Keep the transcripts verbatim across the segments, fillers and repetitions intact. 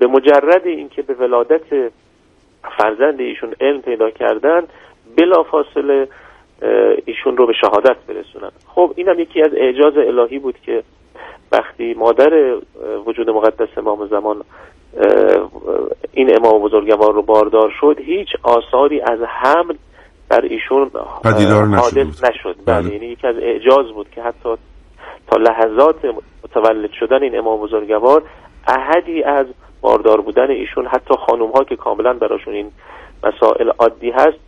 مجرد اینکه به ولادت فرزند ایشون علم پیدا کردن بلافاصله ایشون رو به شهادت برسونن. خب اینم یکی از اعجاز الهی بود که وقتی مادر وجود مقدس امام زمان این امام بزرگوار رو باردار شد هیچ آثاری از حمل بر ایشون حادث نشد. بله، یعنی یکی از اعجاز بود که حتی تا لحظات متولد شدن این امام بزرگوار احدی از باردار بودن ایشون، حتی خانوم ها که کاملا براشون این مسائل عادی هست،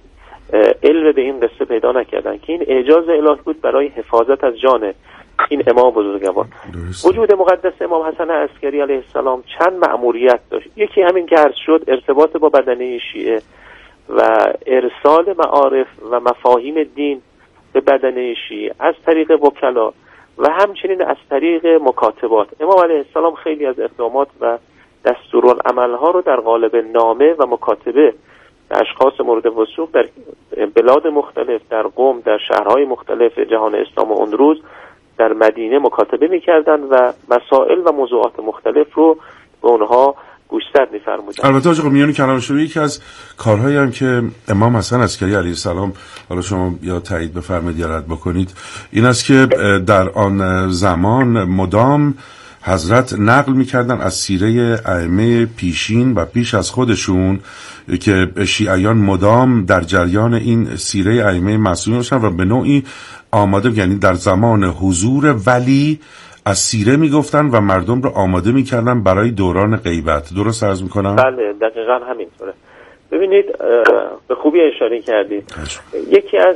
علم به این قصه پیدا نکردن که این اعجاز الهی بود برای حفاظت از جان این امام بزرگوار. وجود مقدس امام حسن عسکری علیه السلام چند مأموریت داشت. یکی همین که عرض شد، ارتباط با بدنه شیعه و ارسال معارف و مفاهیم دین به بدنه شیعه از طریق وکلا و همچنین از طریق مکاتبات. امام علیه السلام خیلی از اقدامات و دستورالعملها رو در قالب نامه و مکاتبه اشخاص مورد وثوق در بلاد مختلف، در قم، در شهرهای مختلف جهان اسلام و اون روز در مدینه مکاتبه می‌کردند و مسائل و موضوعات مختلف رو به اونها گوشزد می‌فرمودند. البته آقا میانی کلام شما یکی از کارهایی هم که امام حسن عسکری علیه السلام، حالا شما یا تایید بفرمایید یا رد بکنید، این است که در آن زمان مدام حضرت نقل می‌کردن از سیره ائمه پیشین و پیش از خودشون که شیعیان مدام در جریان این سیره ائمه معصومین باشن و به نوعی آماده، یعنی در زمان حضور ولی از سیره میگفتن و مردم رو آماده میکردن برای دوران غیبت. درست عرض میکنم؟ بله دقیقاً همینطوره. ببینید به خوبی اشاره کردید. یکی از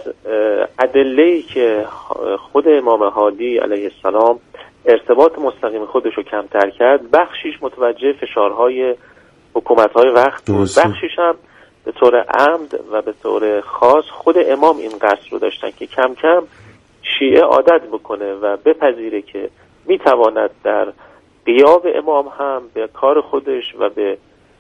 ادله‌ای که خود امام هادی علیه السلام ارتباط مستقیم خودش رو کمتر کرد، بخشیش متوجه فشارهای حکومت‌های وقت بود، بخشیش هم به طور عمد و به طور خاص خود امام این قصد رو داشتن که کم کم شیعه عادت بکنه و بپذیره که میتواند در غیاب امام هم به کار خودش و به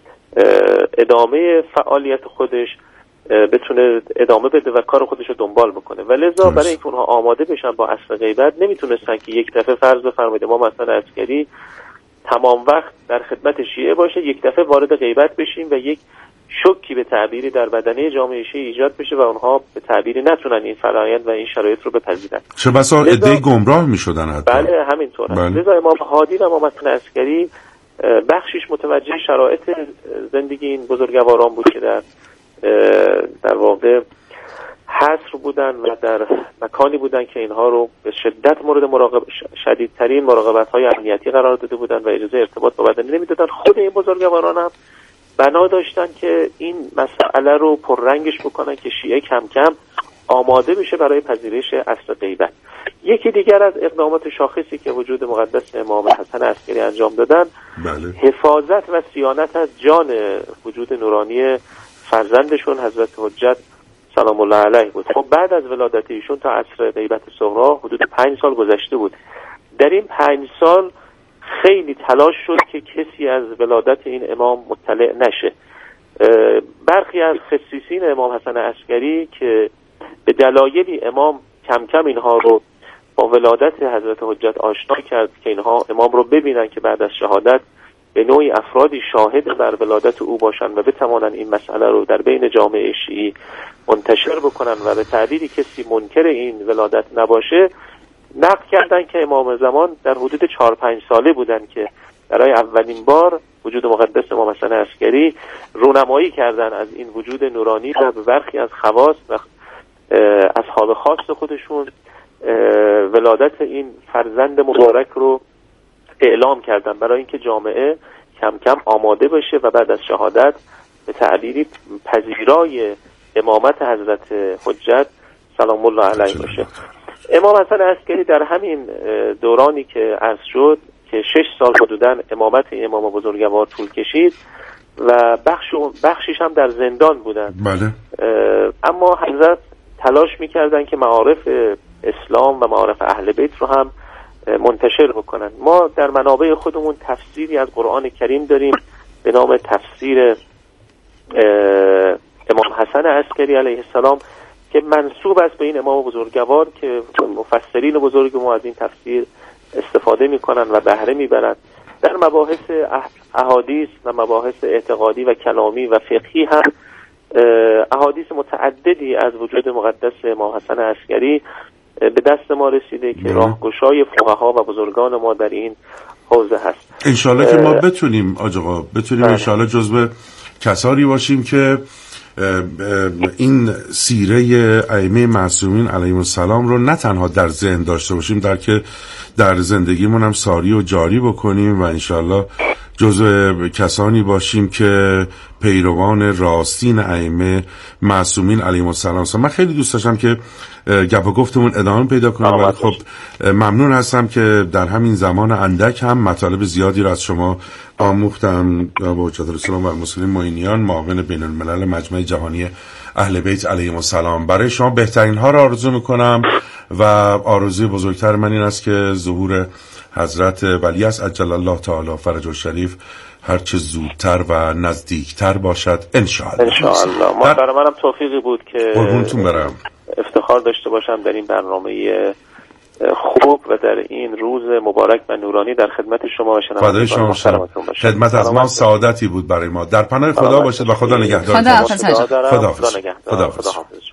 ادامه فعالیت خودش بتونه ادامه بده و کار خودش رو دنبال بکنه. و لذا برای اینکه اونها آماده بشن با عصر غیبت نمیتونستن که یک دفعه فرض بفرمایید امام حسن عسکری تمام وقت در خدمت شیعه باشه، یک دفعه وارد غیبت بشیم و یک شوکی به تعبیری در بدنه جامعه شیعه ایجاد بشه و اونها به تعبیری نتونن این فرآیند و این شرایط رو بپذیرن. چه بسا عده‌ای گمراه میشدن حتی. بله همینطور. بله. لذا امام هادی و امام حسن عسکری بخشش متوجه شرایط زندگی این بزرگواران بود که در در واقع حصر بودن و در مکانی بودن که اینها رو به شدت مورد مراقب شدیدترین مراقبت‌های امنیتی قرار داده بودن و اجازه ارتباط با بدنه نمیدادن. خود این بزرگواران هم بنا داشتن که این مسئله رو پررنگش بکنن که شیعه کم کم آماده بشه برای پذیرش عصر غیبت. یکی دیگر از اقدامات شاخصی که وجود مقدس امام حسن عسکری انجام دادن، بله، حفاظت و صیانت از جان وجود نورانی فرزندشون حضرت حجت سلام الله علیه بود. خب بعد از ولادت ایشون تا عصر غیبت صغرا حدود پنج سال گذشته بود. در این پنج سال خیلی تلاش شد که کسی از ولادت این امام مطلع نشه. برخی از خصیصین امام حسن عسکری که به دلایلی امام کم کم اینها رو با ولادت حضرت حجت آشنا کرد که اینها امام رو ببینن که بعد از شهادت به نوعی افرادی شاهد بر ولادت او باشن و بتوانن این مسئله رو در بین جامعه شیعی منتشر بکنن و به تعبیری کسی منکر این ولادت نباشه، نقل کردن که امام زمان در حدود چهار پنج ساله بودن که برای اولین بار وجود مقدس امام حسن عسکری رونمایی کردن از این وجود نورانی و به برخی از خواص و از حال خاص خودشون ولادت این فرزند مبارک رو اعلام کردن برای اینکه جامعه کم کم آماده بشه و بعد از شهادت به تعبیری پذیرای امامت حضرت حجت سلام الله علیه باشه. امام حسن عسکری در همین دورانی که عرض شد که شش سال حدوداً امامت این امام بزرگوار طول کشید و بخش بخشیش هم در زندان بودن. بله. اما حضرت تلاش می‌کردن که معارف اسلام و معارف اهل بیت رو هم منتشر بکنن. ما در منابع خودمون تفسیری از قرآن کریم داریم به نام تفسیر امام حسن عسکری علیه السلام که منسوب است به این امام بزرگوار که مفسرین بزرگ ما از این تفسیر استفاده میکنن و بهره میبرن. در مباحث احادیث و مباحث اعتقادی و کلامی و فقهی هم احادیث متعددی از وجود مقدس امام حسن عسکری به دست ما رسیده که راهگشای فقها و بزرگان ما در این حوزه هست. انشالله که ما بتونیم آج آقا بتونیم انشالله جزو کسانی باشیم که این سیره ائمه معصومین علیهم السلام رو نه تنها در ذهن داشته باشیم، بلکه در زندگیمون هم ساری و جاری بکنیم و انشالله جزو کسانی باشیم که پیروان راستین ائمه معصومین علیهم السلام. من خیلی دوست داشتم که گپ و گفتمون ادامه پیدا کنم، ولی خب ممنون هستم که در همین زمان اندک هم مطالب زیادی رو از شما آموختم. با حجت الاسلام و المسلمین معینیان، معاون بین الملل مجمع جهانی اهل بیت علیهم السلام، برای شما بهترین ها رو آرزو میکنم و آرزوی بزرگتر من این است که ظهور حضرت ولی است عجل الله تعالی فرجه الشریف هر چه زودتر و نزدیکتر باشد انشاءالله. انشاءالله. ما برای منم توفیقی بود که قربونتون برم، افتخار داشته باشم در این برنامه خوب و در این روز مبارک و نورانی در خدمت شما و شنوندگان محترمتون باشم. خدمت از ما سعادتی بود برای ما. در پناه خدا باشید و خدا نگهدار. خدا حافظ. خدا حافظ. خدا حافظ.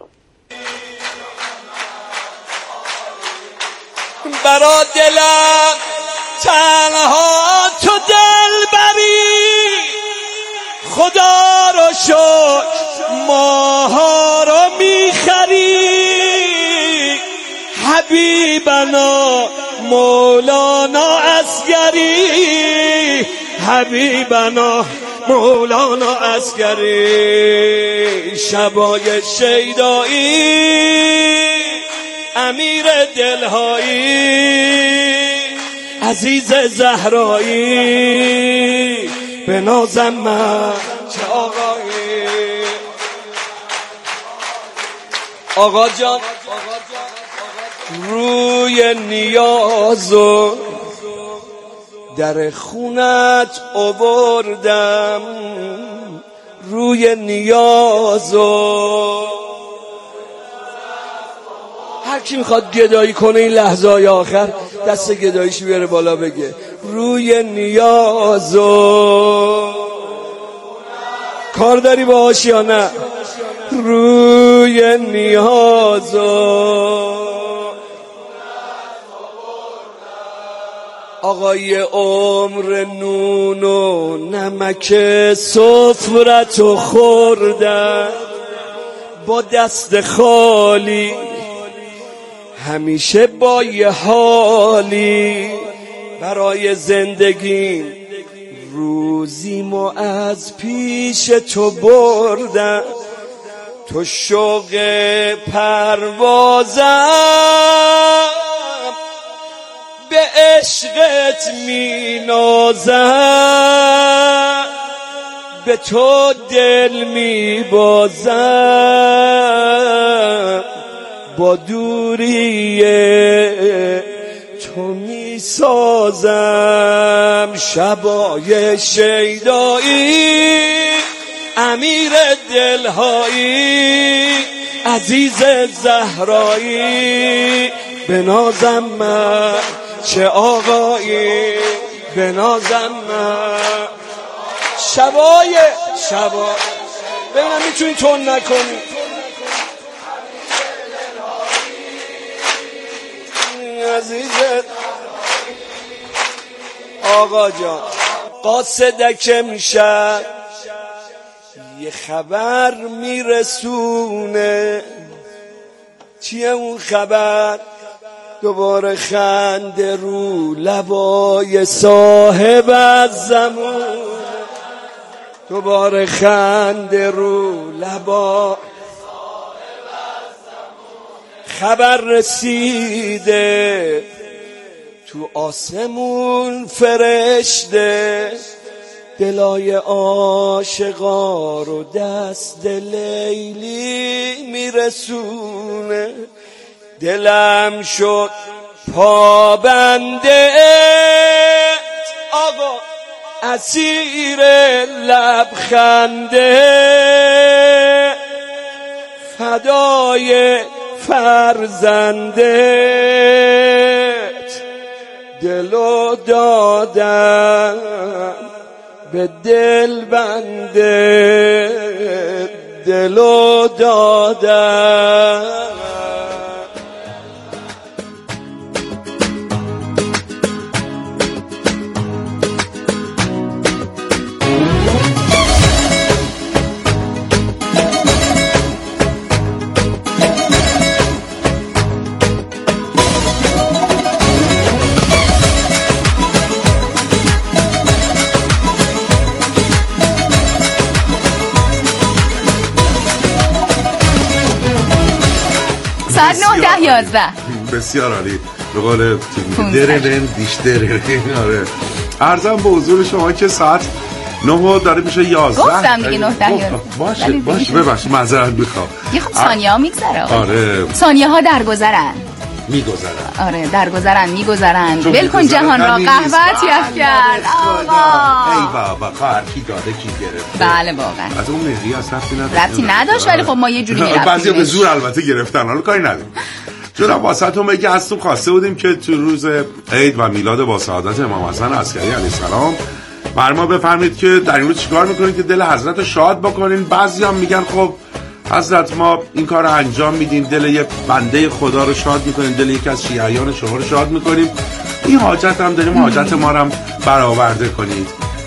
برا دلم تنها تو دل بری، خدا رو شکر ماها رو میخری، حبیبنا مولانا عسکری، حبیبنا مولانا عسکری، شبای شیدایی امیر دلهایی، عزیز زهرایی، به نازم من چه آقایی. آقا جان روی نیازو در خونت آوردم، روی نیازو هر کی میخواد گدایی کنه این لحظه های آخر دست گداییشو بیاره بالا بگه روی نیازو. کار داری باهاش یا نه؟ روی نیازو آقای عمر نون و نمک سفرتو خوردن با دست خالی، همیشه با یه حالی برای زندگی، روزیمو از پیش تو بردم، تو شوق پروازم، به عشقت می نازم، به تو دل می بازم، با دوری تو می سازم. شبای شیدایی امیر دلهایی، عزیز زهرایی، به نازم من چه آقایی، به نازم من. شبای شبای ببینم میتونی تون نکنی. عزیزت آقا جان قاصدک امشب یه خبر میرسونه. چیه اون خبر؟ دوباره خنده رو لبای صاحب از زمان، دوباره خنده رو لبا. خبر رسیده تو آسمون فرشته، دلای عاشقا رو دست لیلی میرسونه. دلم شد پابنده آقا، اسیر لبخنده، فدای فرزندت، دلو دادم به دل بنده، دلو دادم. نه ده یازده. بسیار عالی. به قول دررن دیش دررن. آره. عرضم به حضور شما که ساعت نه داره میشه یازده. گفتم دیگه نه ده یازده. باشه باشه ببخشید معذرت میخوام. یه خب ثانیه ها میگذره. آره. ثانیه ها درگذرن. میگذرن. آره درگذرن میگذرن. ولکن جهان را قهوت یخ کرد. آقا. ای بابا خواهر کی داده کی گرفت. بله واقعا. از اون مهری از رفتی نداشت. رفتی نداشت ولی خب ما یه جوری میرفتیم. بعضی به زور البته گرفتن. حالا کاری نداریم. چون واسهتون بگه ازتون خواسته بودیم که تو روز عید و میلاد با سعادت امام حسن عسکری علیه السلام بر ما بفرمایید که در این روز چیکار میکنید که دل حضرت رو شاد بکنین. بعضی هم میگن خب حضرت ما این کار رو انجام میدیم، دل یک بنده خدا رو شاد میکنیم، دل یک از شیعیان شما رو شاد میکنیم، این حاجت هم داریم، حاجت ما رو هم برآورده کنید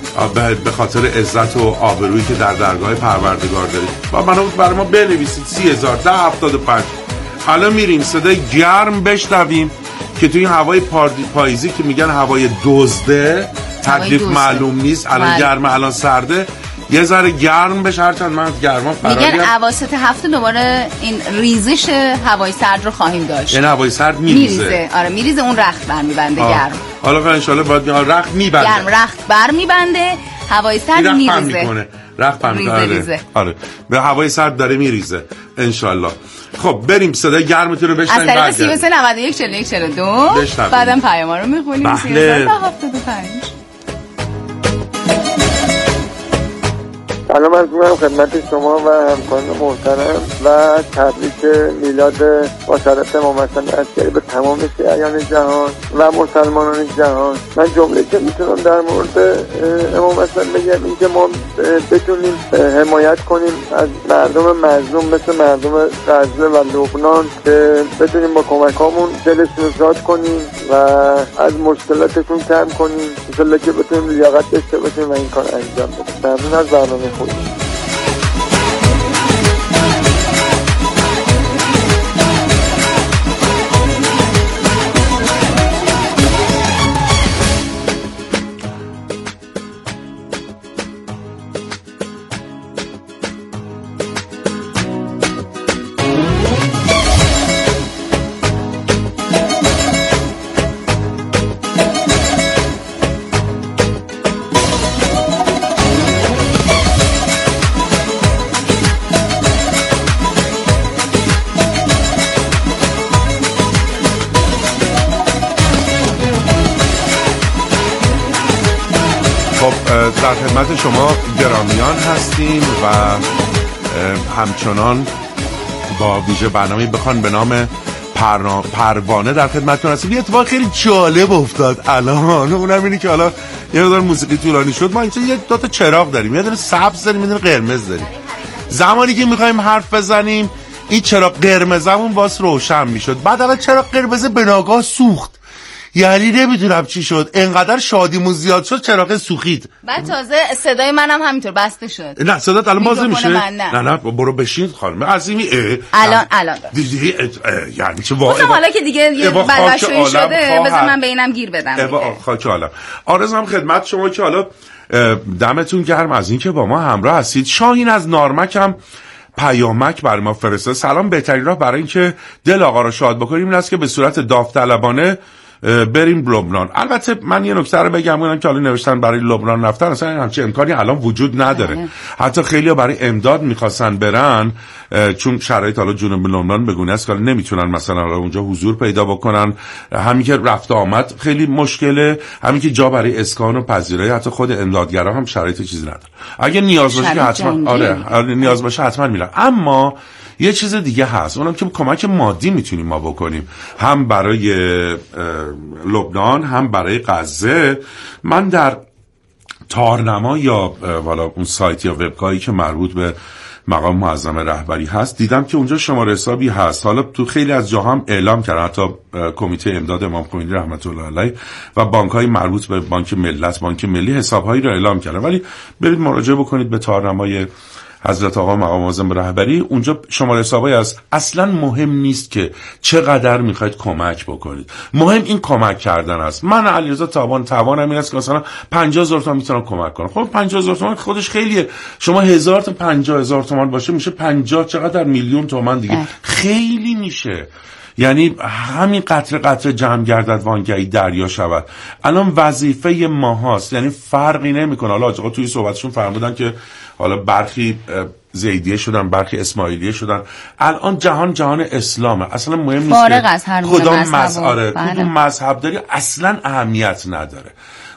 به خاطر عزت و آبرویی که در درگاه پروردگار دارید. و منو برای ما بنویسید سی هزار ده هفتاد و پنج. حالا میریم صدای گرم بشنویم که توی این هوای پاییزی که میگن هوای دزده، تکلیف معلوم نیست، الان گرمه الان سرده، یه ذره گرم بشه. هرچند من گرما فراری میگن اواسط هفته دوباره این ریزش هوای سرد رو خواهیم داشت. این هوای سرد میریزه. میریزه آره میریزه، اون رخت بر میبنده گرم. حالا ان شاء الله باید رخت میبنده. گرم رخت بر میبنده، هوای سرد میریزه. رخت بر میکنه. آره به هوای سرد داره میریزه ان شاء الله. خب بریم صدای گرمتون رو بشنویم. از طریق سی و سه نود و یک چهل و یک چهل و دو بعدم پیاما رو میخونیم. سی و سه هفتاد و پنج. سلام عرض می‌کنم خدمت شما و همکاران محترم و تبریک میلاد با شرف امام حسن عسکری به تمام شیعیان جهان و مسلمانان جهان. من جمله که میتونم در مورد امام حسن بگم این که ما بتونیم حمایت کنیم از مردم مظلوم مثل مردم غزه و لبنان، که بتونیم با کمکامون دلشون رو شاد کنیم و از مشکلاتشون کم کنیم، ان شاءالله که بتونیم لیاقت داشته باشیم و این کار انجام بدیم. ممنون از برنامه خود. در خدمت شما گرامیان هستیم و همچنان با ویژه برنامه بخوان به نام پروانه در خدمتتون هستیم. یه اتفاق خیلی جالب افتاد الان، اونم اینه که حالا یه مقدار موسیقی طولانی شد. ما اینجا یه دو تا چراغ داریم، یه دونه سبز داریم، یه دونه قرمز داریم. زمانی که می‌خوایم حرف بزنیم این چراغ قرمزمون باز روشن میشد، بعد الان چراغ قرمز به ناگاه سوخت. یعنی نمیدونم چی شد، انقدر شادیمون زیاد شد چراغ سوخید. بعد تازه صدای منم همینطور بسته شد. نه صدات الان باز نمیشه. نه نه برو بشین خانم عظیمی. الان الان دیدی یعنی چه واقعا حالا که دیگه یه بلبشویی شده بذار من به اینم گیر بدم دیگه. خاک عالم. آرزوام خدمت شما که حالا دمتون گرم از این که با ما همراه هستید. شاهین از نارمک هم پیامک برای ما فرستاد. سلام، بهترین راه برای اینکه دل آقا را شاد بکنیم این است که به صورت داوطلبانه بریم لبنان. البته من یه نکته رو بگم، اونم که حالا نوشتن برای لبنان رفتن اصلا همچین امکانی الان وجود نداره. آه. حتی خیلی‌ها برای امداد می‌خواستن برن، چون شرایط حالا جنوب لبنان بگونه است که نمیتونن مثلا اونجا حضور پیدا بکنن. همین که رفت آمد خیلی مشکله، همین که جا برای اسکان و پذیرایی حتی خود امدادگرا هم شرایط چیزی نداره. اگه نیاز باشه که حتما آره, آره نیاز باشه حتما میرن. اما یه چیز دیگه هست، اونم که کمک مادی میتونیم ما بکنیم، هم برای لبنان هم برای غزه. من در تارنما یا والا اون سایت یا وبگاهی که مربوط به مقام معظم رهبری هست دیدم که اونجا شماره حسابی هست. حالا تو خیلی از جاها هم اعلام کردن، حتی کمیته امداد امام خمینی رحمت الله علیه و بانک‌های مربوط به بانک ملت، بانک ملی حساب‌هایی رو اعلام کردن، ولی برید مراجعه بکنید به تارنمای حضرت آقا مقام معظم رهبری. اونجا شماره حسابایی هست. اصلا مهم نیست که چقدر میخواید کمک بکنید، مهم این کمک کردن است. من علیرضا تابان توانم این است که مثلا پنجاه هزار تومان میتونم کمک کنم. خب پنجاه هزار تومان خودش خیلیه. شما هزار تا پنجاه هزار تومان باشه میشه پنجاه، چقدر میلیون تومان دیگه. خیلی میشه. یعنی همین قطره قطره جمع گردد وانگهی دریا شود. الان وظیفه ما هاست، یعنی فرقی نمیکنه. حالا آقا توی صحبتشون فرمودن که حالا برخی زیدیه شدن، برخی اسماعیلیه شدن. الان جهان جهان اسلامه، اصلا مهم نیست که کدام مذهب آره کدوم مذهب داری، اصلا اهمیت نداره.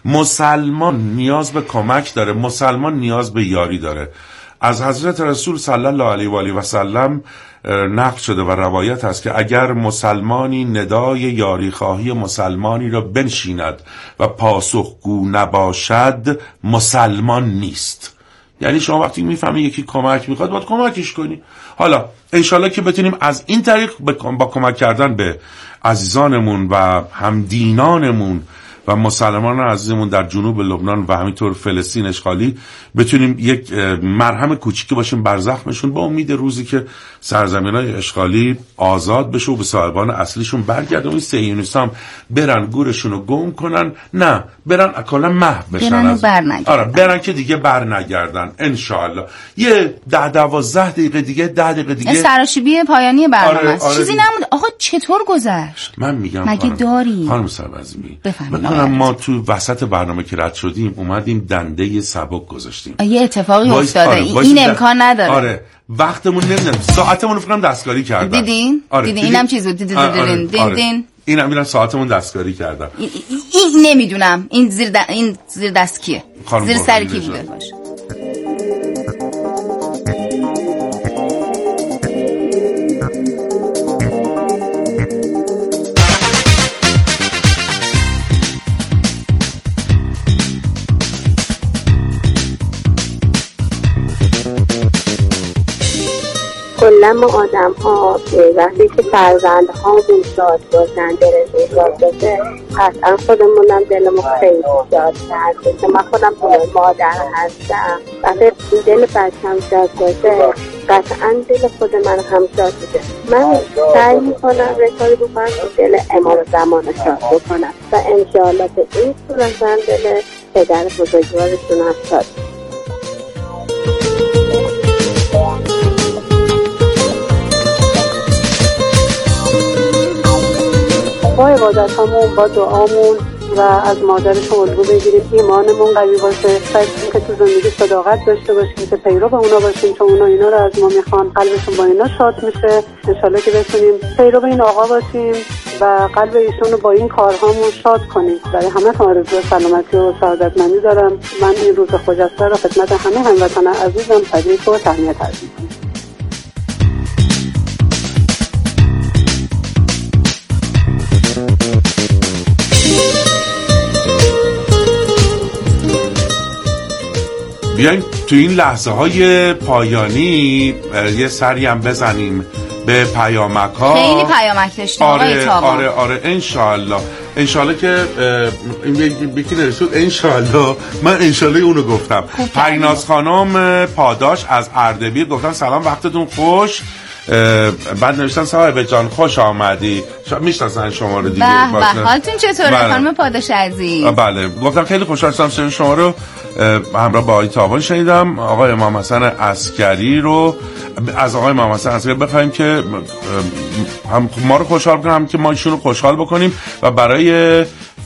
مسلمان نیاز به کمک داره، مسلمان نیاز به یاری داره. از حضرت رسول صلی الله علیه و آله و سلم نقل شده و روایت است که اگر مسلمانی ندای یاری خواهی مسلمانی را بنشیند و پاسخگو نباشد، مسلمان نیست. یعنی شما وقتی میفهمی یکی کمک میخواد باید کمکش کنی. حالا انشالله که بتونیم از این طریق با کمک کردن به عزیزانمون و همدینانمون و مسلمان عزیزمون در جنوب لبنان و همینطور فلسطین اشغالی بتونیم یک مرهم کوچیکی باشیم بر زخمشون، با امید روزی که سرزمینای اشغالی آزاد بشه و به صاحبان اصلیشون برگردن. این صهیونیست‌ها برن گورشون رو گم کنن، نه برن اکالا محو بشن، برن و برنگردن. آره برن که دیگه برنگردن ان شاء الله. یه ده دوازده دقیقه دیگه ده دقیقه دیگه سراشیبی پایانی برنامه آره، است. آره چیزی دیگه. نموند. آقا چطور گذشت؟ من میگم مگه داری؟ خانم سربزمی بفهمید ما تو وسط برنامه که رد شدیم اومدیم دنده سبک گذاشتیم. یه اتفاقی وایس افتاده. آره، این در... امکان نداره. آره وقتمون نمیدونم، ساعتمون رو فکرم دستکاری کردن. دیدین؟ آره. دیدین اینم چیزو دیدین آره. آره. دیدین آره. دیدین اینم میرن ساعتمون دستکاری کردن. این, این نمیدونم این زیر د... این زیر دست کیه؟ زیر سر کی بوده باشه؟ کلا ما آدم ها وقتی که فرزند ها شاد باشن، دلشون شاد باشه، قطعا خودمونم دلمون خیلی شاد هست. من خودم مادر هستم، وقتی دل بچم شاد باشه قطعا دل خود من هم شاد میشه. من سعی میکنم رکاری بکنم که دل امام زمان شاد بکنم و انشاءالله به این صورت هم دل پدر بزرگوارشون هم شاد. با عبادت همون، با دعامون و از مادرش الگو بگیریم، ایمانمون قوی باشه، سعی که تو زندگی صداقت داشته باشیم، که پیرو به اونا باشیم، چون اونا اینا رو از ما میخوان، قلبشون با اینا شاد میشه. انشالله که بتونیم پیرو به این آقا باشیم و قلب ایشون رو با این کارهامون شاد کنیم. برای همه آرزوی سلامتی و سعادتمندی دارم. من این روز خجسته رو خدمت همه هموطنان عزیزم تبریک و تهنیت عرض می‌کنم. بیایم تو این لحظه های پایانی یه سری هم بزنیم به پیامک ها. خیلی پیامک داشتیم آقای تابان. آره آره انشالله انشالله که این یکی نرسود انشالله. من انشالله اونو گفتم. پریناز خانم پاداش از اردبیل گفتن سلام وقتتون خوش. بعد نوشتن صاحب جان خوش آمدی. میشناسن شما رو دیگه. به به حالتون چطوره خانم پاداش عزیز؟ بله گفتم خیلی خوشحال شدم شما رو همراه با آقای تابان شنیدم. آقای امام حسن عسکری رو از آقای امام حسن عسکری بخوایم که هم ما رو خوشحال کنیم، هم که ما ایشون رو خوشحال بکنیم و برای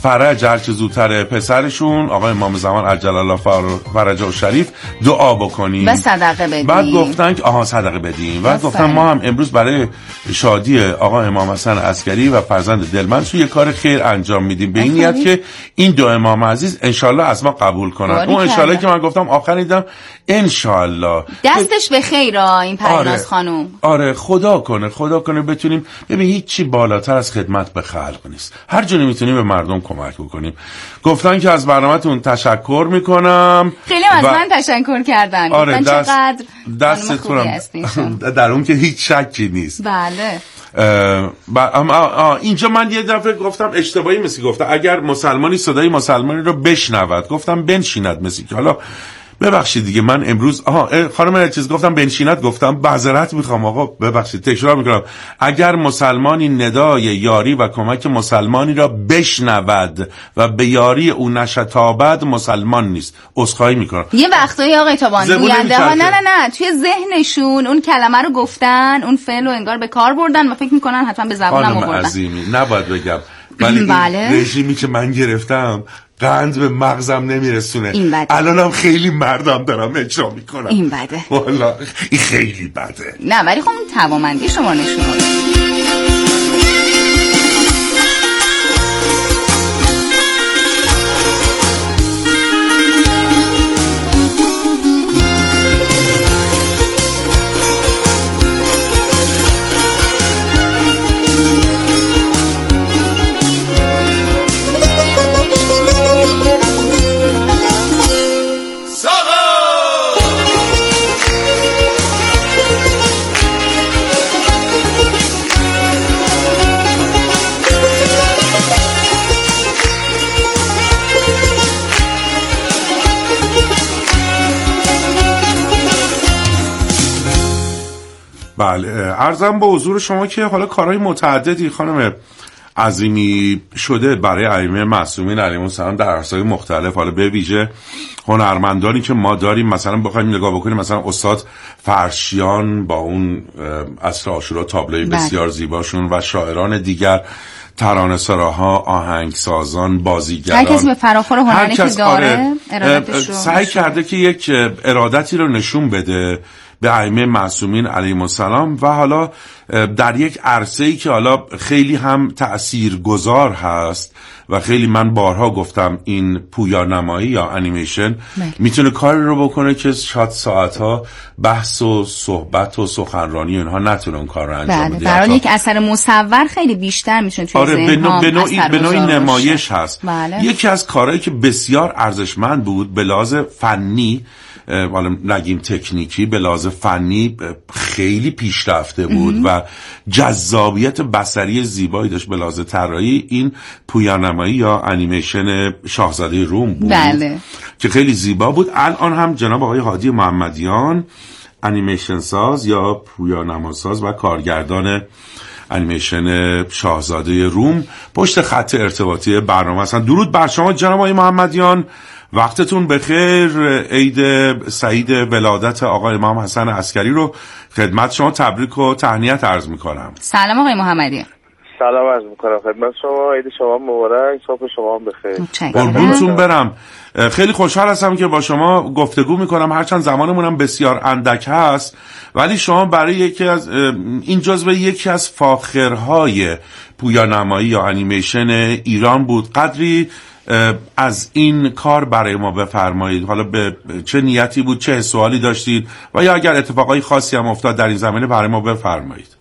فرج هر چه زودتر پسرشون آقای امام زمان عجل الله فرجه و شریف دعا بکنیم و صدقه بدیم. بعد گفتن که آها صدقه بدیم. بعد گفتن ما هم امروز برای شادی آقا امام حسن عسکری و فرزند دلمنش یه کار خیر انجام میدیم به این نیت که این دو امام عزیز انشالله از ما قبول کنن. اون انشالله که من گفتم آخر دیدم انشالله دستش به خیر این پرناز آره. خانم آره خدا کنه خدا کنه بتونیم. ببین هیچ چی بالاتر از خدمت به خلق نیست. هر جوری میتونیم به مردم کمک بکنیم. گفتن که از برنامه‌تون تشکر میکنم. خیلی از و... من تشکر کردن. آره گفتن دست... چقدر دستتونم در اون که هیچ شکی نیست. بله. ب... اینجا من یه دفعه گفتم اشتباهی مثل گفتم اگر مسلمانی صدای مسلمانی رو بشنود گفتم بنشیند مثل که حالا ببخشید دیگه من امروز آها خانم هر چیز گفتم بنشینت گفتم معذرت میخوام آقا ببخشید تکرار میکنم اگر مسلمانی ندای یاری و کمک مسلمانی را بشنود و به یاری او نشتابد مسلمان نیست. عذرخواهی میکنم. یه وقتایی آقای تابان گوینده ها نه نه نه توی ذهنشون اون کلمه رو گفتن اون فعل رو انگار به کار بردن و فکر میکنن حتما به زبانم آوردن. خانم عظیمی نباید بگم ولی بله. رژیمی که من گرفتم قند به مغزم نمیرسونه. الانم خیلی مردم دارم اجرا میکنم. این بده والا این خیلی بده. نه ولی خب توانمندی شما نشون میده. بله عرضم به حضور شما که حالا کارهای متعددی خانم عظیمی شده برای ائمه معصومین علیهم السلام در عرصه‌های مختلف. حالا به ویژه هنرمندانی که ما داریم مثلا بخوایم نگاه بکنیم مثلا استاد فرشیان با اون عصر عاشورا تابلوی بسیار زیباشون و شاعران دیگر ترانه‌سراها آهنگسازان بازیگران هر کسی به فراخور هنری که داره ارادتش رو سعی کرده که یک ارادتی رو نشون بده به ائمه معصومین علیهم السلام و حالا در یک عرصه‌ای که حالا خیلی هم تأثیرگذار هست و خیلی من بارها گفتم این پویانمایی یا انیمیشن میتونه کاری رو بکنه که شاید ساعتها بحث و صحبت و سخنرانی اینها نتونه اون کار رو انجام بده. برای یک اثر مصور خیلی بیشتر میتونه توی آره ذهن ها به نوعی به نوعی نمایش هست. بله. یکی از کارهایی که بسیار ارزشمند بود به لحاظ فنی حالا نگیم تکنیکی به لحاظ فنی خیلی پیشرفته بود ام. و جذابیت بصری زیبایی داشت به لحاظ طراحی این پویانمایی یا انیمیشن شاهزاده روم بود. بله. که خیلی زیبا بود. الان هم جناب آقای هادی محمدیان انیمیشن ساز یا پویانما ساز و کارگردان انیمیشن شاهزاده روم پشت خط ارتباطی برنامه هستن. درود بر شما جناب آقای محمدیان، وقتتون بخیر. عید سعید ولادت آقای امام حسن عسکری رو خدمت شما تبریک و تهنیت عرض میکنم. سلام آقای محمدی. سلام عرض میکنم خدمت شما، عید شما مبارک، صبح شما هم بخیر. قربونتون برم. خیلی خوشحال هستم که با شما گفتگو میکنم، هرچند زمانمون هم بسیار اندک هست، ولی شما برای یکی از این جزو یکی از فاخرهای پویانمایی یا انیمیشن ایران بود. قدری از این کار برای ما بفرمایید. حالا به چه نیتی بود، چه سوالی داشتید و یا اگر اتفاقای خاصی هم افتاد در این زمینه برای ما بفرمایید.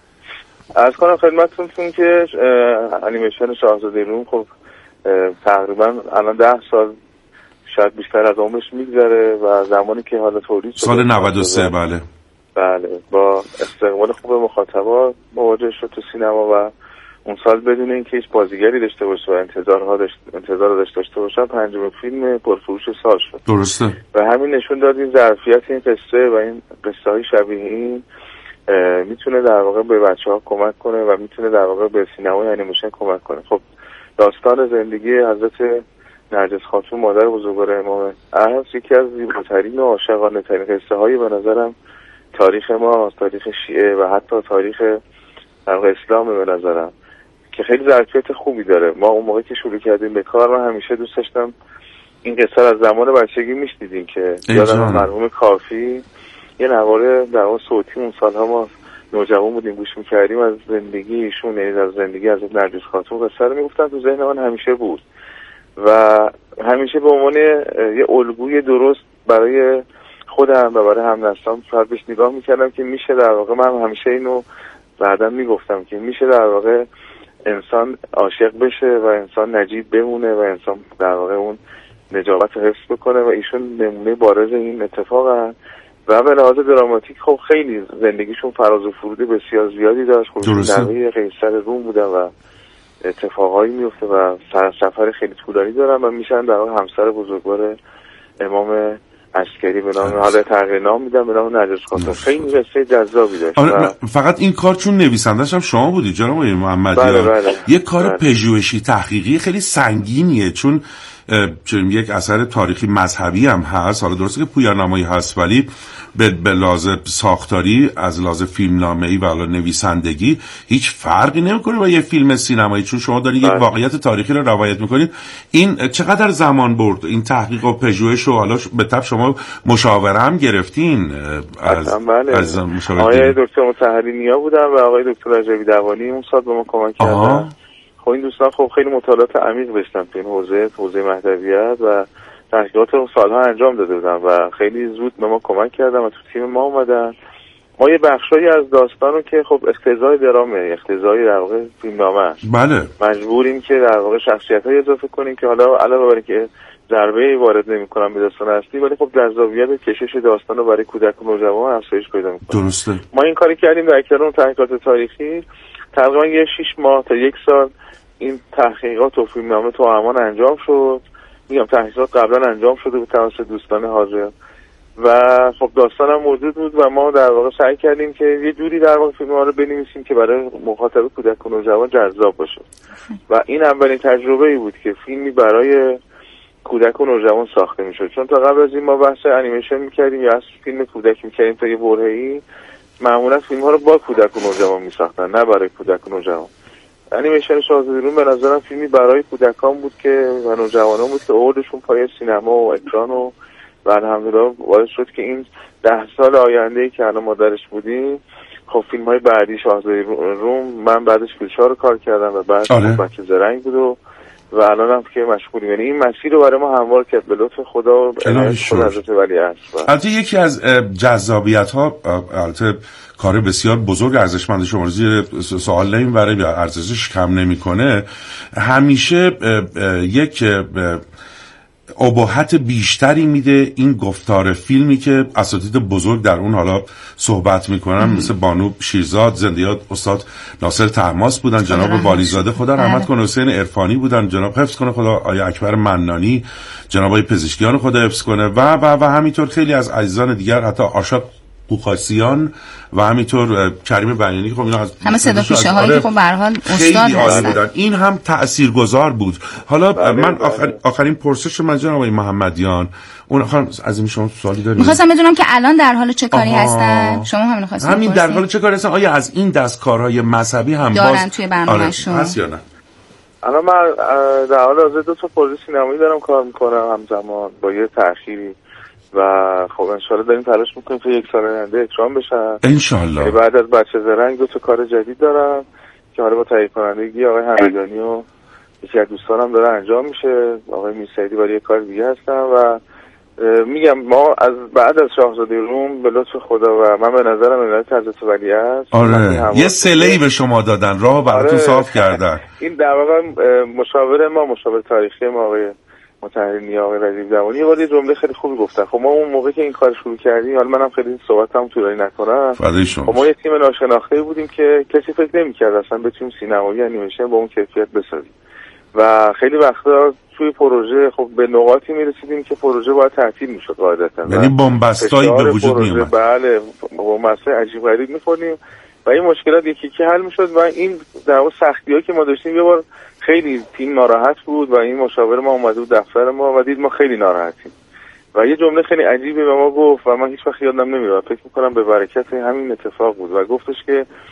عرض کنم خدمتتون که انیمیشن شاهزاده روم خب تقریبا الان ده سال شاید بیشتر از عمرش میگذره و زمانی که حالا تولید شد سال نود و سه بله بله با استقبال خوب مخاطبا مواجه شد تو سینما و اون سال بدون اینکه هیچ بازیگری داشته باشه و انتظارها داشت انتظار داشته داشته باشن پنجمین فیلم پرفروش سال شد. درسته. و همین نشون داد این ظرفیت این قصه و این قصه های شبیه این میتونه در واقع به بچه‌ها کمک کنه و میتونه در واقع به سینمای انیمیشن کمک کنه. خب داستان زندگی حضرت نرگس خاتون مادر بزرگوار امام اعظم یکی از زیباترین و عاشقانه ترین قصه هایی به نظرم تاریخ ما، تاریخ شیعه و حتی تاریخ اسلام به نظرم که خیلی ظرفیت خوبی داره. ما اون موقع که شروع کردیم به کار من همیشه دوست داشتم این قصه از زمان بچگی میشنیدیم که یادم مرحوم کافی یه نواره در اون صوتی اون سالها ما نوجوان بودیم گوش میکردیم از زندگی ایشون، یعنی از زندگی از نرگس خاتون قصه رو میگفتن، تو ذهن من همیشه بود و همیشه به عنوان یه الگوی درست برای خودم و برای همنسلام فقط بهش نگاه میکردم که میشه در واقع، من همیشه اینو بعدم میگفتم که میشه در واقع انسان عاشق بشه و انسان نجیب بمونه و انسان در واقع اون نجابت حفظ بکنه و ایشون نمونه بارز این اتفاق هست و به لحاظ دراماتیک خب خیلی زندگیشون فراز و فرود بسیار زیادی داشت. خب نوه قیصر روم بودن و اتفاقایی میفته و سفر خیلی طولانی دارن و میشن در واقع همسر بزرگوار امام عسکری به نام، حالا تغییر نام میدن به نام نرگس خاتون. خیلی قصه جذابی داشت. آره فقط این کار چون نویسندش هم شما بودی جناب محمدیان. بله بله. یک کار بله. پژوهشی تحقیقی خیلی سنگینیه، چون چون یک اثر تاریخی مذهبی هم هست. حالا درسته که پویانامه‌ای هست ولی به لحاظ ساختاری از لحاظ فیلمنامه‌ای و حالا نویسندگی هیچ فرقی نمیکنه با یه فیلم سینمایی، چون شما دارید یک واقعیت تاریخی رو روایت میکنید. این چقدر زمان برد این تحقیق و پژوهش؟ و حالا به طب شما مشاوره هم گرفتین از بله. از مشاوره آقای دکتر مطهری نیا بودن و آقای دکتر رجبی دوانی اون سال به ما کمک کردن. خب این دوستان خب خیلی مطالعات عمیق داشتن تو این حوزه حوزه مهدویت و تحقیقات رو سالها انجام داده بودن و خیلی زود به ما کمک کردن و تو تیم ما اومدن. ما یه بخشایی از داستان رو که خب اقتضای درامه، اقتضای در واقع فیلمنامه، بله مجبوریم که در واقع شخصیت‌های اضافه کنیم که حالا علاوه بر اینکه ضربه وارد نمی‌کنم به داستان اصلی ولی خب جذابیت کشش داستان رو برای کودک و نوجوان افزایش پیدا می‌کنه. درسته. ما این کاری کردیم در کنار تحقیقات تاریخی تقریبا یه شش ماه تا یک سال این تحقیقات و فیلمنامه تو امان انجام شد. میگم تحقیقات قبلا انجام شده بود توسط دوستان حاضر و خب داستان هم موجود بود و ما در واقع سعی کردیم که یه جوری در واقع فیلم‌ها رو بنویسیم که برای مخاطب کودک و نوجوان جذاب باشه و این اولین تجربه‌ای بود که فیلمی برای کودک و نوجوان ساخته میشد. چون تا قبل از این ما بحث انیمیشن میکردیم یا از فیلم کودک میکردیم تا یه برهه‌ای، معمولا فیلم‌ها رو با کودک و نوجوان میساختن نه برای کودک و نوجوان. انیمیشن شاهزاده روم به نظرم فیلمی برای کودکان بود که و نوجوانان بود که اوردشون پای سینما و اکران و و الحمدلله باعث شد که این ده سال آینده‌ای که الان ما درش بودیم خب فیلم‌های بعدی شاهزاده روم من بعدش فیلم‌ها رو کار کردم و بعد آره. بچه زرنگ بود و و الان هم که مشغولیم. یعنی این مسیر رو برای ما هموار کرد به لطف خدا و خود حضرت ولیعصر. البته یکی از جذابیت‌ها، البته کار بسیار بزرگ ارزشمند شما زیر سوال نمیبره یا ارزشش کم نمیکنه، همیشه یک ابهت بیشتری میده این گفتار فیلمی که اساتید بزرگ در اون حالا صحبت میکنن، مثل بانو شیرزاد، زندیات استاد ناصر طهماسب بودن، جناب والیزاده خدا رحمت کنه، حسین عرفانی بودن، جناب حفظ کنه خدا آیا اکبر منانی، جناب آقای پزشکیان خدا حفظ کنه و و و همینطور خیلی از عزیزان دیگر، حتی آشا قوقاسیان و همینطور کریم بیانی که خب اینا از همه صدا پیشه هایی که خب به هر حال استاد هستن. این هم تاثیرگذار بود. حالا بله من آخر، آخرین پرسش من جناب آقای محمدیان، اون آخر از این شما سوالی دارید؟ می‌خواستم بدونم که الان در حال چه کاری هستن؟ شما همین خواستید همین در حال چه کاری هستن؟ آیا از این دست کارهای مذهبی هم دارن باز توی برنامه‌شون؟ آره. هست یا نه؟ الان من در حال حاضر دو تا پروژه سینمایی دارم کار میکنم همزمان با یه تأخیری و خب انشالله داریم تلاش میکنیم که یک سال آینده اکرام بشن انشالله. بعد از بچه زرنگ دو تا کار جدید دارم که حالا با تهیه کنندگی آقای حمیدانی و یکی از دوستانم داره انجام میشه، آقای میرسیدی برای یه کار دیگه هستن و میگم ما از بعد از شاهزاده روم به لطف خدا و من به نظرم ولایت حضرت ولیعصر آره یه سله‌ای به شما دادن، راه براتون آره. صاف کردن. این در واقع مشاور ما، مشاور تاریخی ما آقای مطهری نیا، آقای رجبی دوانی یه بار جمله خیلی خوبی گفتن. خب ما اون موقع که این کار شروع کردیم، حالا منم خیلی صحبتام طولانی نکنم، خب ما یه تیم ناشناخته بودیم که کسی فکر نمی‌کرد اصلا بتونیم سینمایی انیمیشن با اون کیفیت بسازیم و خیلی وقتا توی پروژه خب به نقاطی میرسیدیم که پروژه باید تعطیل میشد قاعدتا، یعنی بنبستایی به وجود میومد. بله بنبستای عجیب غریب می‌خوردیم و این مشکلات یکی یکی حل میشد و این در واقع سختی‌هایی که ما داشتیم یه بار خیلی تیم ناراحت بود و این مشاور ما اومد بود دفتر ما و دید ما خیلی ناراحتیم و یه جمله خیلی عجیبی به ما گفت و من هیچ وقت یادم نمیاد، فکر می‌کنم به برکت همین اتفاق بود و گفتش که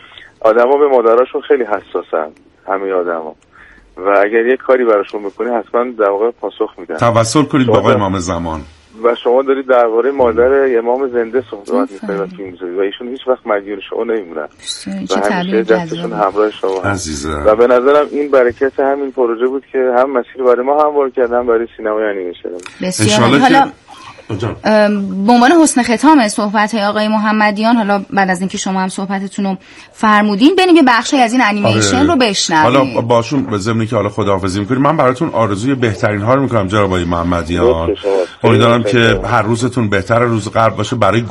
آدما به مادراشون خیلی حساسن، همه آدما، و اگر یک کاری براشون بکنی حتما در واقع پاسخ میدن. توسل کنید با آقای امام زمان. و شما دارید درباره مادر امام زنده صحبت می‌کنید و فیلم می‌سازید و ایشون هیچ وقت مدیون شما نمیمونن و همیشه دستشون همراه شما عزیزه. و به نظرم این برکت همین پروژه بود که هم مسیر برای ما هموار کردن، هم برای سینمای انیمیشن. بسیار حالا به عنوان حسن ختام صحبت های آقای محمدیان، حالا بعد از اینکه شما هم صحبتتون رو فرمودین، بریم یه بخشی از این انیمیشن آره. رو بشنویم. حالا باشون به ضمنی که حالا خداحافظی می‌کنیم، من براتون آرزوی بهترین ها رو می‌کنم جناب آقای محمدیان. امیدوارم که هر روزتون بهتر روز قبل باشه برای